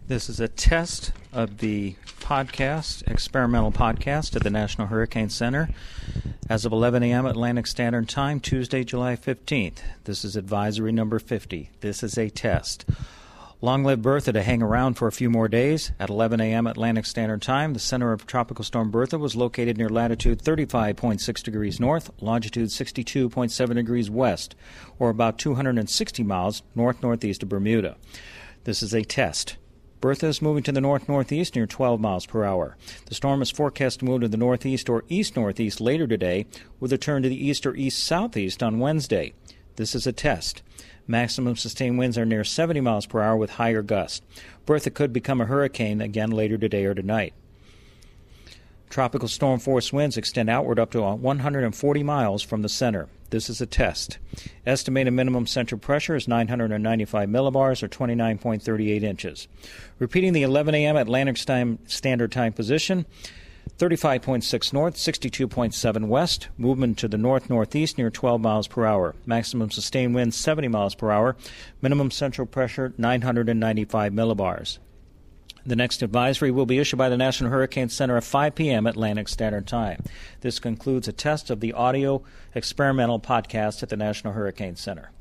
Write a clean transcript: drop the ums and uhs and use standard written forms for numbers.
This is a test of the experimental podcast at the National Hurricane Center as of 11 a.m. Atlantic Standard Time, Tuesday, July 15th. This is advisory number 50. This is a test. Long live Bertha to hang around for a few more days. At 11 a.m. Atlantic Standard Time, the center of Tropical Storm Bertha was located near latitude 35.6 degrees north, longitude 62.7 degrees west, or about 260 miles north-northeast of Bermuda. This is a test. Bertha is moving to the north-northeast near 12 miles per hour. The storm is forecast to move to the northeast or east-northeast later today, with a turn to the east or east-southeast on Wednesday. This is a test. Maximum sustained winds are near 70 miles per hour with higher gusts. Bertha could become a hurricane again later today or tonight. Tropical storm force winds extend outward up to 140 miles from the center. This is a test. Estimated minimum central pressure is 995 millibars or 29.38 inches. Repeating the 11 a.m. Atlantic Standard Time position, 35.6 north, 62.7 west, movement to the north-northeast near 12 miles per hour. Maximum sustained wind 70 miles per hour. Minimum central pressure 995 millibars. The next advisory will be issued by the National Hurricane Center at 5 p.m. Atlantic Standard Time. This concludes a test of the audio experimental podcast at the National Hurricane Center.